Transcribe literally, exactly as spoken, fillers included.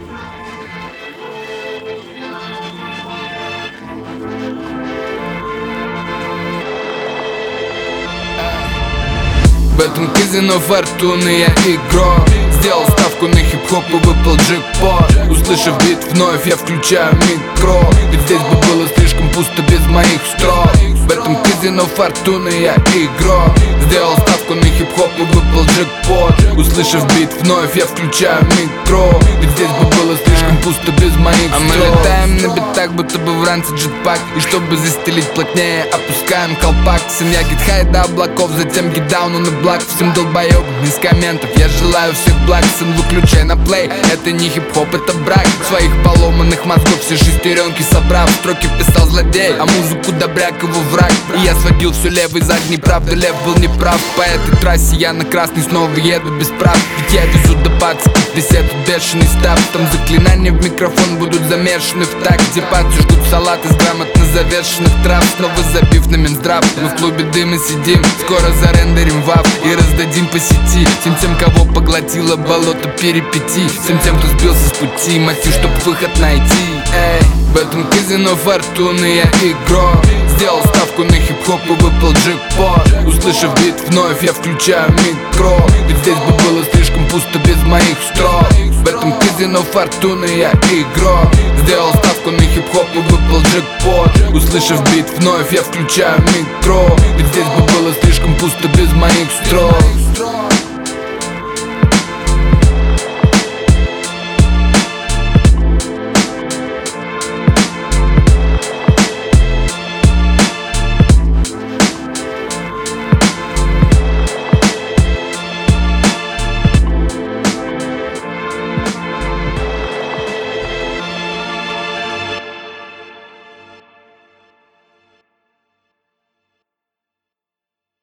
В этом казино фортуны я игрок. Сделал ставку на хип-хоп и выпал джекпот. Услышав бит вновь, я включаю микро, ведь здесь бы было слишком пусто без моих строк. В этом казино фортуны я игрок. Сделал ставку на хип-хоп и выпал джекпот. Услышав бит вновь, я включаю микро, ведь здесь бы было слишком пусто без моих строк. А мы летаем на битах, будто бы в ранце джетпак. И чтобы застелить плотнее, опускаем колпак. Семья гит-хай до облаков, затем гит-дауну на блак. Всем долбоёбам без комментов, я желаю всех благ. Сын, выключай на плей, это не хип-хоп, это брак. Своих поломанных мозгов все шестеренки собрав, строки писал злодей, а музыку добряк его враг. И я сводил все левый задний, правда лев был неправ. По этой трассе я на красный снова еду без прав. Ведь я везу до паца, здесь этот бешеный став. Там заклинания в микрофон будут замешаны в такт. Где пацы ждут салат из грамотно завешенных трав. Снова забив на Минздрав, мы в клубе дыма сидим. Скоро зарендерим вав и раздадим по сети всем тем, кого поглотила болото перипетий. Всем тем, кто сбился с пути, мотив, чтоб выход найти. Эй, в этом казино фортуны я игрок. Сделал ставку на хип-хоп и выпал джекпот. Услышав бит вновь, я включаю микро, ведь здесь бы было слишком пусто без моих строк. В этом казино фортуны я игрок. Сделал ставку на хип-хоп и выпал джекпот. Услышав бит вновь, я включаю микро, ведь здесь бы было слишком пусто без моих строк.